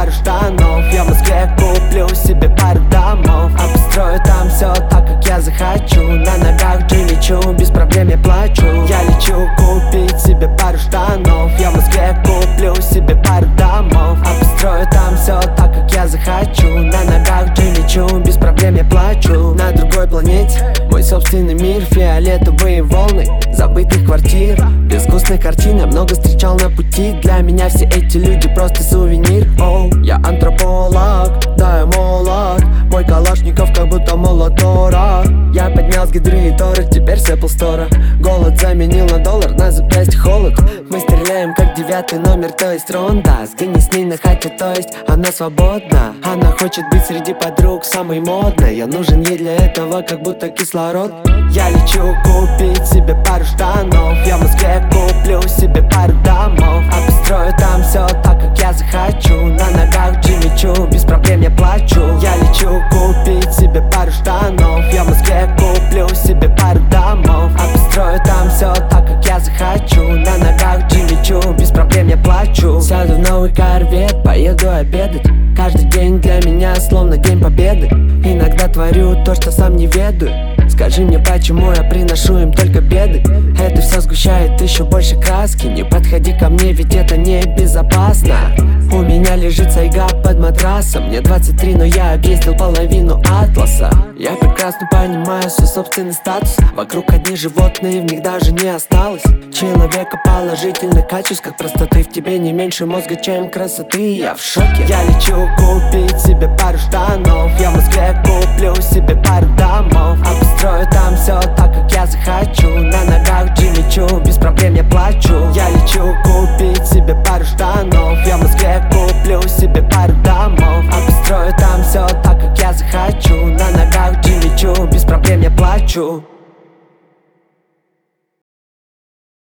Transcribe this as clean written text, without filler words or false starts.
пару штанов. Я в Москве куплю себе пару домов, обустрою там все так, как я захочу. На ногах Джимми Чу, без проблем я плачу. Я лечу купить себе пару штанов. Я в Москве куплю себе пару домов, обустрою там все так, как я захочу. На ногах Джимми Чу, без проблем я плачу. На другой планете мой собственный мир, фиолетовые волны забытых квартир, безвкусных картин я много встречал на пути. Для меня все эти люди просто сувенир. Оу, я антрополог, да я молод. Мой калашников как будто молотора. Я поднял с гидры и торы, теперь с Apple Store. Голод заменил на доллар, на запястье холод. Мы стреляем как 9 номер, то есть ронда. Сгони с ней на хате, то есть она свободна. Она хочет быть среди подруг самой модной. Я нужен ей для этого как будто кислород. Я лечу купить себе пару штанов. Я в Москве куплю себе пару домов, обустрою там все так, как я захочу. На ногах Джимми Чу, без проблем я плачу. Я лечу купить себе пару штанов. Я в Москве куплю себе пару домов, обустрою там все так, как я захочу. На ногах Джимми Чу, без проблем я плачу. Сяду в новый корвет, поеду обедать. Каждый день для меня словно день победы. Иногда творю то, что сам не ведаю. Скажи мне, почему я приношу им только беды? Это все сгущает еще больше краски. Не подходи ко мне, ведь это небезопасно. У меня лежит сайга под матрасом. Мне 23, но я объездил половину атласа. Я прекрасно понимаю свой собственный статус. Вокруг одни животные, в них даже не осталось человека положительных качеств, как простоты. В тебе не меньше мозга, чем красоты. Я в шоке. Я лечу купить себе пару штанов. Я в Москве куплю себе пару домов, обустрою там все так, как я захочу. На ногах Джимми Чу, без проблем я плачу. Я лечу купить себе пару штанов. Я в Москве куплю себе пару домов, обустрою там все так, как я захочу. На ногах Джимми Чу, без проблем я плачу.